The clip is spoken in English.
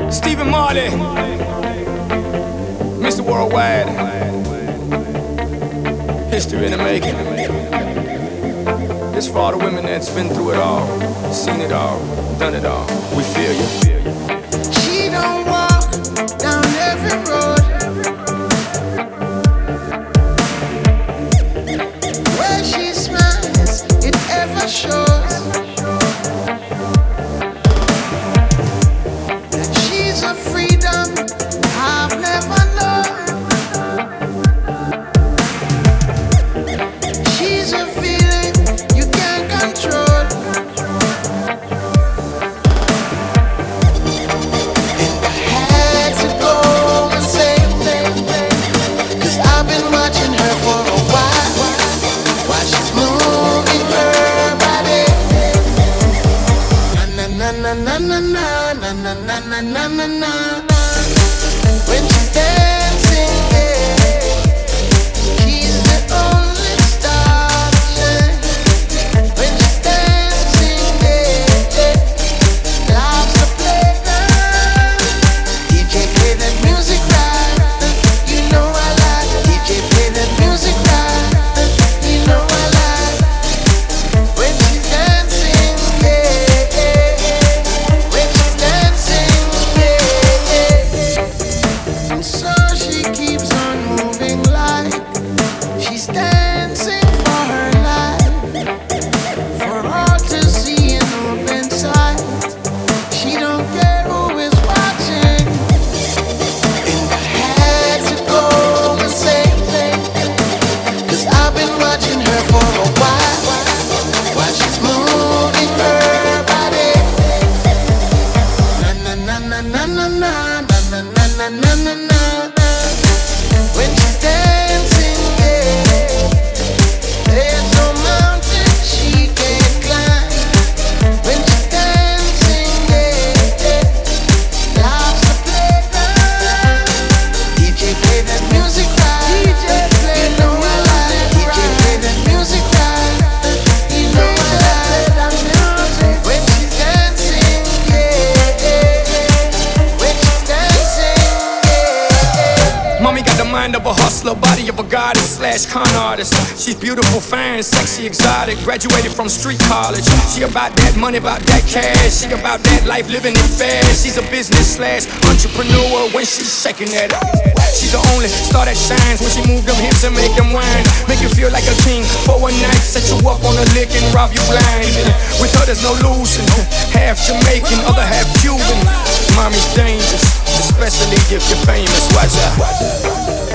Stephen Marley, Mr. Worldwide, history in the making. This for all the women that's been through it all, seen it all, done it all. We feel you. She don't walk down every road where she smiles, it ever shows that she's a freedom I've never known. She's a feeling you can't control. And I had to go and say, 'cause I've been watching her for a while she's moving her body. Na na na na na na na na na na na na na. When she's dancing, yeah, she's the only star to shine. When she's dancing, yeah, loves the playground. DJ play that music right, you know I like. DJ play that music right, you know I like. When she's dancing, yeah, when she's dancing, yeah. And so she keeps on moving like she's dancing for her life, for all to see and open sight. She don't care who is watching. And I had to go and say, 'cause I've been watching her for a while she's moving her body. Na na na na na na na na na na na na na. When she's dancing, yeah, there's no mountain she can't climb. When she's dancing, yeah, loves the playground. DJ play that music right, DJ play, you know I like. DJ play that music right, you know I like. When she's dancing, yeah, when she's dancing, yeah. Mommy got the mind of a hustler, body of a goddess / con artist. She's beautiful, fine, sexy, exotic. Graduated from street college. She about that money, about that cash. She about that life, living it fast. She's a business / entrepreneur when she's shaking that. She's the only star that shines when she move them hips and make them whine. Make you feel like a king for one night. Set you up on a lick and rob you blind. With her there's no losing. Half Jamaican, other half Cuban. Mommy's dangerous, especially if you're famous. Watch out.